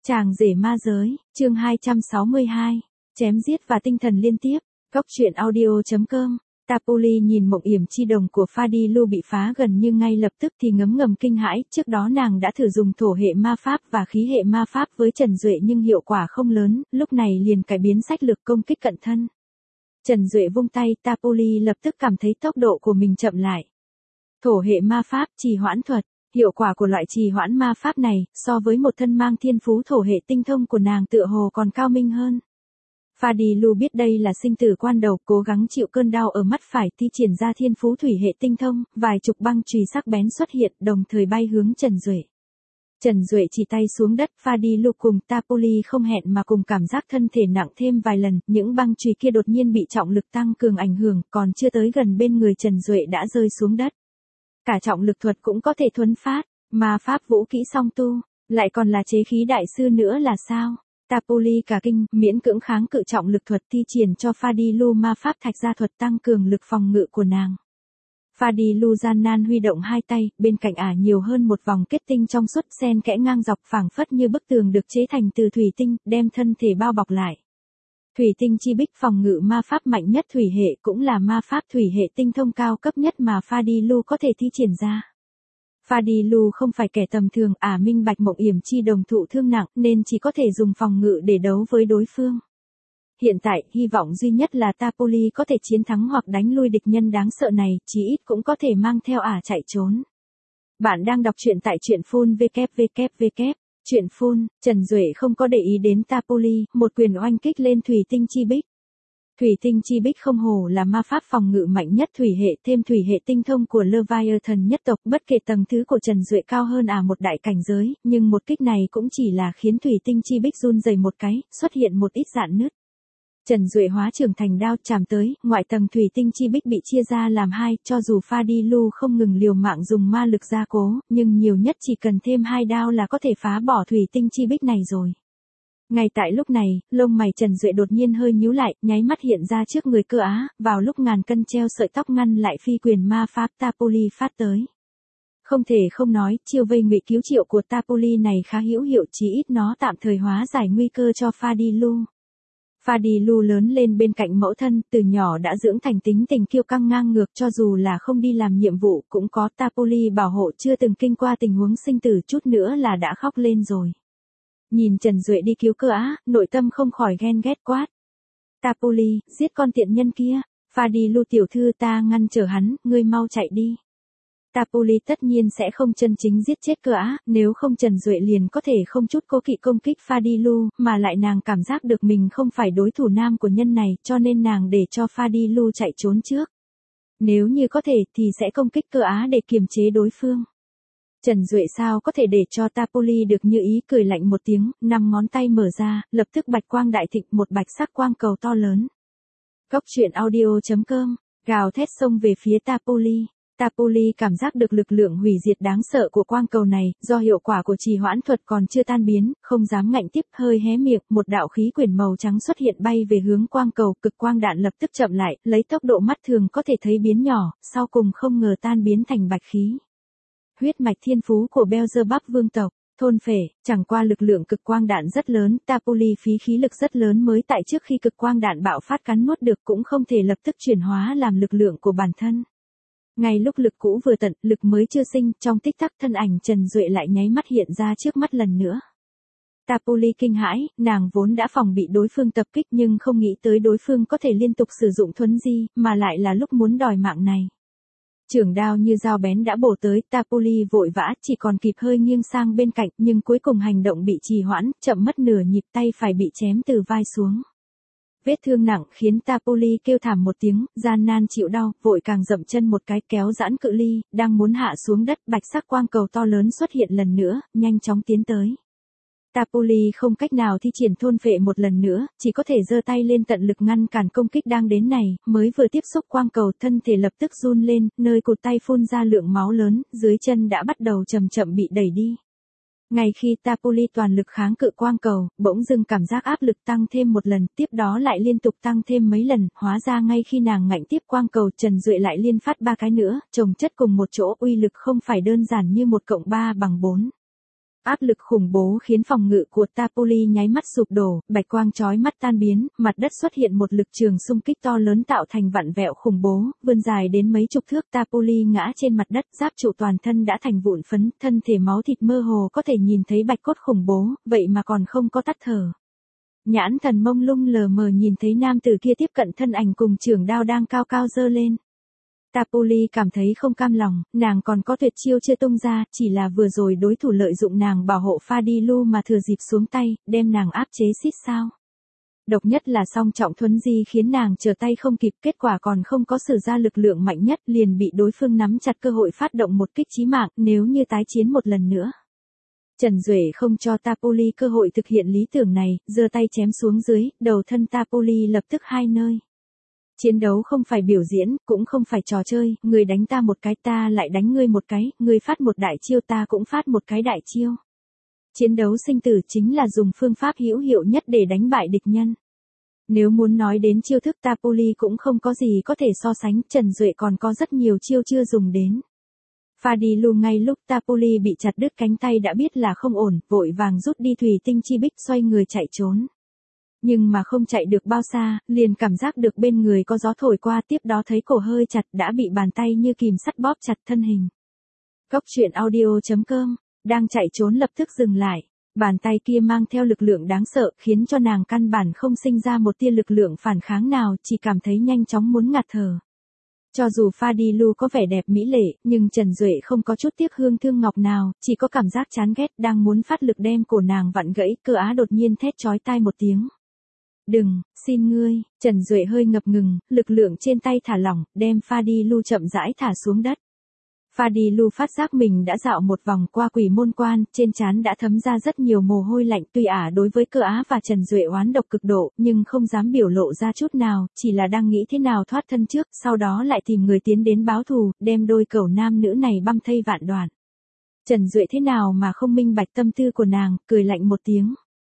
Chàng rể ma giới, chương 262, chém giết và tinh thần liên tiếp, góc truyện audio.com. Tapuli nhìn mộng yểm chi đồng của Fadilu bị phá gần như ngay lập tức thì ngấm ngầm kinh hãi, trước đó nàng đã thử dùng thổ hệ ma pháp và khí hệ ma pháp với Trần Duệ nhưng hiệu quả không lớn, lúc này liền cải biến sách lược công kích cận thân. Trần Duệ vung tay, Tapuli lập tức cảm thấy tốc độ của mình chậm lại. Thổ hệ ma pháp, trì hoãn thuật. Hiệu quả của loại trì hoãn ma pháp này, so với một thân mang thiên phú thổ hệ tinh thông của nàng tựa hồ còn cao minh hơn. Fadilu biết đây là sinh tử quan đầu, cố gắng chịu cơn đau ở mắt phải, thi triển ra thiên phú thủy hệ tinh thông, vài chục băng chùy sắc bén xuất hiện, đồng thời bay hướng Trần Duệ. Trần Duệ chỉ tay xuống đất, Fadilu cùng Tapuli không hẹn mà cùng cảm giác thân thể nặng thêm vài lần, những băng chùy kia đột nhiên bị trọng lực tăng cường ảnh hưởng, còn chưa tới gần bên người Trần Duệ đã rơi xuống đất. Cả trọng lực thuật cũng có thể thuấn phát, ma pháp vũ kỹ song tu, lại còn là chế khí đại sư nữa là sao? Tapuli cả kinh, miễn cưỡng kháng cự trọng lực thuật thi triển cho Fadilu ma pháp thạch gia thuật tăng cường lực phòng ngự của nàng. Fadilu gian nan huy động hai tay, bên cạnh ả nhiều hơn một vòng kết tinh trong suốt xen kẽ ngang dọc phảng phất như bức tường được chế thành từ thủy tinh, đem thân thể bao bọc lại. Thủy tinh chi bích phòng ngự ma pháp mạnh nhất thủy hệ cũng là ma pháp thủy hệ tinh thông cao cấp nhất mà Fadilu có thể thi triển ra. Fadilu không phải kẻ tầm thường, minh bạch mộng yểm chi đồng thụ thương nặng nên chỉ có thể dùng phòng ngự để đấu với đối phương. Hiện tại, hy vọng duy nhất là Tapuli có thể chiến thắng hoặc đánh lui địch nhân đáng sợ này, chí ít cũng có thể mang theo chạy trốn. Bạn đang đọc truyện tại truyện full www. Chuyện phun, Trần Duệ không có để ý đến Tapuli, một quyền oanh kích lên thủy tinh chi bích. Thủy tinh chi bích không hổ là ma pháp phòng ngự mạnh nhất thủy hệ, thêm thủy hệ tinh thông của Leviathan nhất tộc, bất kể tầng thứ của Trần Duệ cao hơn một đại cảnh giới, nhưng một kích này cũng chỉ là khiến thủy tinh chi bích run rẩy một cái, xuất hiện một ít rạn nứt. Trần Duệ hóa trưởng thành đao chạm tới, ngoại tầng thủy tinh chi bích bị chia ra làm hai, cho dù Fadilu không ngừng liều mạng dùng ma lực gia cố, nhưng nhiều nhất chỉ cần thêm hai đao là có thể phá bỏ thủy tinh chi bích này rồi. Ngay tại lúc này, lông mày Trần Duệ đột nhiên hơi nhíu lại, nháy mắt hiện ra trước người cơ vào lúc ngàn cân treo sợi tóc ngăn lại phi quyền ma pháp Tapuli phát tới. Không thể không nói, chiêu vây ngụy cứu triệu của Tapuli này khá hữu hiệu, chí ít nó tạm thời hóa giải nguy cơ cho Fadilu. Fadilu lớn lên bên cạnh mẫu thân, từ nhỏ đã dưỡng thành tính tình kiêu căng ngang ngược, cho dù là không đi làm nhiệm vụ cũng có Tapuli bảo hộ, chưa từng kinh qua tình huống sinh tử chút nữa là đã khóc lên rồi. Nhìn Trần Duệ đi cứu cơ nội tâm không khỏi ghen ghét quát. Tapuli, giết con tiện nhân kia, Fadilu tiểu thư ta ngăn trở hắn, ngươi mau chạy đi. Tapuli tất nhiên sẽ không chân chính giết chết cơ nếu không Trần Duệ liền có thể không chút cố kỵ công kích Fadilu, mà lại nàng cảm giác được mình không phải đối thủ nam của nhân này, cho nên nàng để cho Fadilu chạy trốn trước. Nếu như có thể thì sẽ công kích cơ để kiềm chế đối phương. Trần Duệ sao có thể để cho Tapuli được như ý, cười lạnh một tiếng, 5 ngón tay mở ra, lập tức bạch quang đại thịnh, một bạch sắc quang cầu to lớn. Góc truyện audio.com, gào thét xông về phía Tapuli. Tapuli cảm giác được lực lượng hủy diệt đáng sợ của quang cầu này, do hiệu quả của trì hoãn thuật còn chưa tan biến, không dám ngạnh tiếp, hơi hé miệng, một đạo khí quyển màu trắng xuất hiện bay về hướng quang cầu, cực quang đạn lập tức chậm lại, lấy tốc độ mắt thường có thể thấy biến nhỏ, sau cùng không ngờ tan biến thành bạch khí. Huyết mạch thiên phú của Beelzebub vương tộc, thôn phệ, chẳng qua lực lượng cực quang đạn rất lớn, Tapuli phí khí lực rất lớn mới tại trước khi cực quang đạn bạo phát cắn nuốt được cũng không thể lập tức chuyển hóa làm lực lượng của bản thân. Ngay lúc lực cũ vừa tận, lực mới chưa sinh, trong tích tắc thân ảnh Trần Duệ lại nháy mắt hiện ra trước mắt lần nữa. Tapuli kinh hãi, nàng vốn đã phòng bị đối phương tập kích nhưng không nghĩ tới đối phương có thể liên tục sử dụng thuấn di, mà lại là lúc muốn đòi mạng này. Chưởng đao như dao bén đã bổ tới, Tapuli vội vã, chỉ còn kịp hơi nghiêng sang bên cạnh, nhưng cuối cùng hành động bị trì hoãn, chậm mất nửa nhịp, tay phải bị chém từ vai xuống. Vết thương nặng khiến Tapuli kêu thảm một tiếng, gian nan chịu đau, vội càng dậm chân một cái kéo giãn cự ly, đang muốn hạ xuống đất, bạch sắc quang cầu to lớn xuất hiện lần nữa, nhanh chóng tiến tới. Tapuli không cách nào thi triển thôn phệ một lần nữa, chỉ có thể giơ tay lên tận lực ngăn cản công kích đang đến này, mới vừa tiếp xúc quang cầu thân thể lập tức run lên, nơi cụt tay phun ra lượng máu lớn, dưới chân đã bắt đầu chậm chậm bị đẩy đi. Ngay khi Tapuli toàn lực kháng cự quang cầu, bỗng dưng cảm giác áp lực tăng thêm một lần, tiếp đó lại liên tục tăng thêm mấy lần, hóa ra ngay khi nàng ngạnh tiếp quang cầu, Trần Duệ lại liên phát 3 cái nữa, chồng chất cùng một chỗ, uy lực không phải đơn giản như 1 + 3 = 4. Áp lực khủng bố khiến phòng ngự của Tapoli nháy mắt sụp đổ, bạch quang chói mắt tan biến, mặt đất xuất hiện một lực trường xung kích to lớn tạo thành vặn vẹo khủng bố, vươn dài đến mấy chục thước. Tapoli ngã trên mặt đất, giáp trụ toàn thân đã thành vụn phấn, thân thể máu thịt mơ hồ có thể nhìn thấy bạch cốt khủng bố, vậy mà còn không có tắt thở. Nhãn thần mông lung lờ mờ nhìn thấy nam tử kia tiếp cận thân ảnh cùng trường đao đang cao cao giơ lên. Tapoli cảm thấy không cam lòng, nàng còn có tuyệt chiêu chưa tung ra, chỉ là vừa rồi đối thủ lợi dụng nàng bảo hộ Fadilu mà thừa dịp xuống tay, đem nàng áp chế xít sao. Độc nhất là song trọng thuấn di khiến nàng trở tay không kịp, kết quả còn không có sử ra lực lượng mạnh nhất liền bị đối phương nắm chặt cơ hội phát động một kích chí mạng, nếu như tái chiến một lần nữa. Trần Duệ không cho Tapoli cơ hội thực hiện lý tưởng này, giơ tay chém xuống dưới, đầu thân Tapoli lập tức hai nơi. Chiến đấu không phải biểu diễn, cũng không phải trò chơi, người đánh ta một cái ta lại đánh ngươi một cái, ngươi phát một đại chiêu ta cũng phát một cái đại chiêu. Chiến đấu sinh tử chính là dùng phương pháp hữu hiệu nhất để đánh bại địch nhân. Nếu muốn nói đến chiêu thức Tapoli cũng không có gì có thể so sánh, Trần Duệ còn có rất nhiều chiêu chưa dùng đến. Fadilu ngay lúc Tapoli bị chặt đứt cánh tay đã biết là không ổn, vội vàng rút đi thủy tinh chi bích xoay người chạy trốn. Nhưng mà không chạy được bao xa, liền cảm giác được bên người có gió thổi qua, tiếp đó thấy cổ hơi chặt đã bị bàn tay như kìm sắt bóp chặt thân hình. Cốc truyện audio.com, đang chạy trốn lập tức dừng lại. Bàn tay kia mang theo lực lượng đáng sợ khiến cho nàng căn bản không sinh ra một tia lực lượng phản kháng nào, chỉ cảm thấy nhanh chóng muốn ngạt thở. Cho dù Fadilu có vẻ đẹp mỹ lệ, nhưng Trần Duệ không có chút tiếc hương thương ngọc nào, chỉ có cảm giác chán ghét đang muốn phát lực đem cổ nàng vặn gãy, Cơ Á đột nhiên thét chói tai một tiếng. Đừng, xin ngươi, Trần Duệ hơi ngập ngừng, lực lượng trên tay thả lỏng, đem Fadilu chậm rãi thả xuống đất. Fadilu phát giác mình đã dạo một vòng qua quỷ môn quan, trên trán đã thấm ra rất nhiều mồ hôi lạnh, tuy ả đối với Cơ Á và Trần Duệ oán độc cực độ, nhưng không dám biểu lộ ra chút nào, chỉ là đang nghĩ thế nào thoát thân trước, sau đó lại tìm người tiến đến báo thù, đem đôi cẩu nam nữ này băm thây vạn đoạn. Trần Duệ thế nào mà không minh bạch tâm tư của nàng, cười lạnh một tiếng.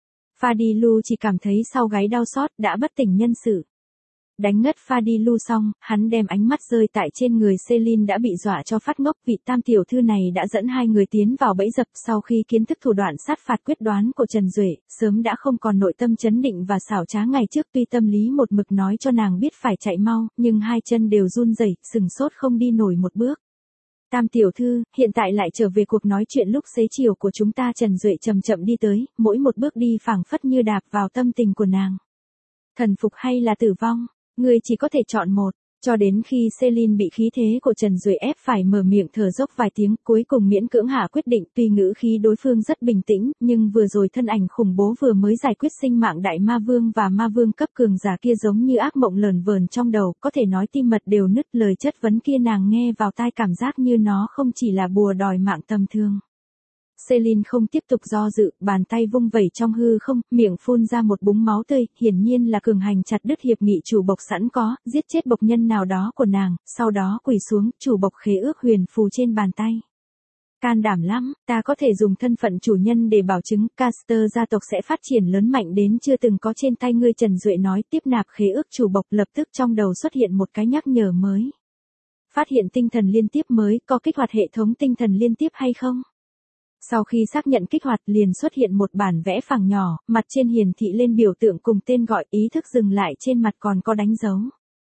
Fadilu chỉ cảm thấy sau gáy đau xót, đã bất tỉnh nhân sự. Đánh ngất Fadilu xong, hắn đem ánh mắt rơi tại trên người Celine đã bị dọa cho phát ngốc, vị tam tiểu thư này đã dẫn hai người tiến vào bẫy dập, sau khi kiến thức thủ đoạn sát phạt quyết đoán của Trần Duệ, sớm đã không còn nội tâm chấn định và xảo trá ngày trước, tuy tâm lý một mực nói cho nàng biết phải chạy mau, nhưng hai chân đều run rẩy, sừng sốt không đi nổi một bước. Tam tiểu thư, hiện tại lại trở về cuộc nói chuyện lúc xế chiều của chúng ta. Trần Duệ chậm chậm đi tới, mỗi một bước đi phảng phất như đạp vào tâm tình của nàng. Thần phục hay là tử vong? Ngươi chỉ có thể chọn một, cho đến khi Celine bị khí thế của Trần Duệ ép phải mở miệng thở dốc vài tiếng, cuối cùng miễn cưỡng hạ quyết định, tuy ngữ khí đối phương rất bình tĩnh, nhưng vừa rồi thân ảnh khủng bố vừa mới giải quyết sinh mạng đại ma vương và ma vương cấp cường giả kia giống như ác mộng lờn vờn trong đầu, có thể nói tim mật đều nứt, lời chất vấn kia nàng nghe vào tai cảm giác như nó không chỉ là bùa đòi mạng tầm thường. Celine không tiếp tục do dự, bàn tay vung vẩy trong hư không, miệng phun ra một búng máu tươi, hiển nhiên là cường hành chặt đứt hiệp nghị chủ bộc sẵn có, giết chết bộc nhân nào đó của nàng, sau đó quỳ xuống, chủ bộc khế ước huyền phù trên bàn tay. Can đảm lắm, ta có thể dùng thân phận chủ nhân để bảo chứng Caster gia tộc sẽ phát triển lớn mạnh đến chưa từng có trên tay ngươi. Trần Duệ nói, tiếp nạp khế ước chủ bộc, lập tức trong đầu xuất hiện một cái nhắc nhở mới. Phát hiện tinh thần liên tiếp mới, có kích hoạt hệ thống tinh thần liên tiếp hay không? Sau khi xác nhận kích hoạt liền xuất hiện một bản vẽ phẳng nhỏ, mặt trên hiển thị lên biểu tượng cùng tên gọi, ý thức dừng lại trên mặt còn có đánh dấu.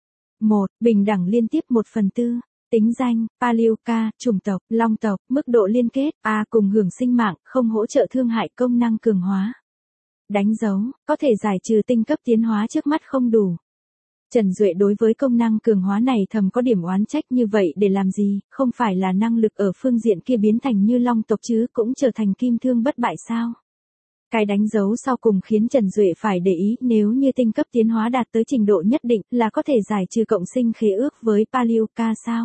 1. Bình đẳng liên tiếp 1/4. Tính danh, Palioka, chủng tộc, Long tộc, mức độ liên kết, A cùng hưởng sinh mạng, không hỗ trợ thương hại, công năng cường hóa. Đánh dấu, có thể giải trừ tinh cấp tiến hóa trước mắt không đủ. Trần Duệ đối với công năng cường hóa này thầm có điểm oán trách, như vậy để làm gì, không phải là năng lực ở phương diện kia biến thành như Long tộc chứ, cũng trở thành kim thương bất bại sao? Cái đánh dấu sau cùng khiến Trần Duệ phải để ý, nếu như tinh cấp tiến hóa đạt tới trình độ nhất định là có thể giải trừ cộng sinh khế ước với Palioka sao?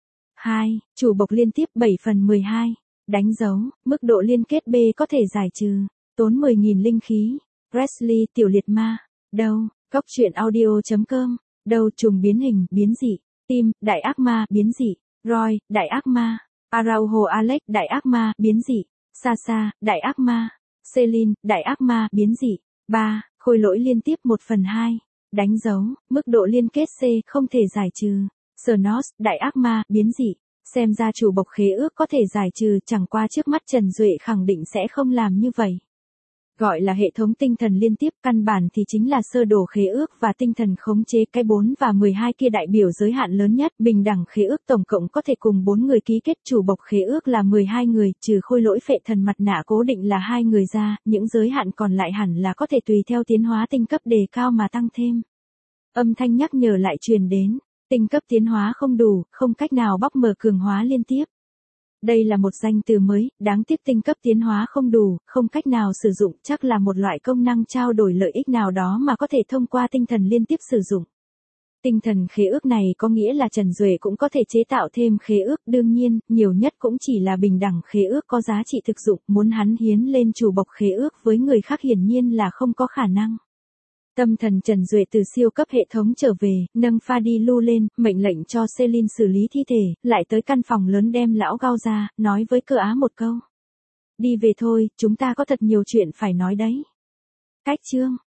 2. Chủ bộc liên tiếp 7/12. Đánh dấu, mức độ liên kết B có thể giải trừ, tốn 10.000 linh khí. Presley tiểu liệt ma. Đâu? Cốc truyện audio.com, đầu trùng biến hình, biến dị, Tim, đại ác ma, biến dị, Roy, đại ác ma, Araujo Alex, đại ác ma, biến dị, Sasa, đại ác ma, Celine, đại ác ma, biến dị. 3. Khôi lỗi liên tiếp 1/2, đánh dấu, mức độ liên kết C, không thể giải trừ, Snos, đại ác ma, biến dị. Xem ra chủ bộc khế ước có thể giải trừ, chẳng qua trước mắt Trần Duệ khẳng định sẽ không làm như vậy. Gọi là hệ thống tinh thần liên tiếp, căn bản thì chính là sơ đồ khế ước và tinh thần khống chế. Cái 4 và 12 kia đại biểu giới hạn lớn nhất, bình đẳng khế ước tổng cộng có thể cùng 4 người ký kết, chủ bộc khế ước là 12 người, trừ khôi lỗi phệ thần mặt nạ cố định là 2 người ra, những giới hạn còn lại hẳn là có thể tùy theo tiến hóa tinh cấp đề cao mà tăng thêm. Âm thanh nhắc nhở lại truyền đến, tinh cấp tiến hóa không đủ, không cách nào bóc mở cường hóa liên tiếp. Đây là một danh từ mới, đáng tiếc tinh cấp tiến hóa không đủ, không cách nào sử dụng, chắc là một loại công năng trao đổi lợi ích nào đó mà có thể thông qua tinh thần liên tiếp sử dụng. Tinh thần khế ước này có nghĩa là Trần Duệ cũng có thể chế tạo thêm khế ước, đương nhiên, nhiều nhất cũng chỉ là bình đẳng khế ước có giá trị thực dụng, muốn hắn hiến lên chủ bộc khế ước với người khác hiển nhiên là không có khả năng. Tâm thần Trần Duệ từ siêu cấp hệ thống trở về, nâng Fadilu lên, mệnh lệnh cho Celine xử lý thi thể, lại tới căn phòng lớn đem lão Gao ra, nói với Cơ Á một câu. Đi về thôi, chúng ta có thật nhiều chuyện phải nói đấy. Cách chương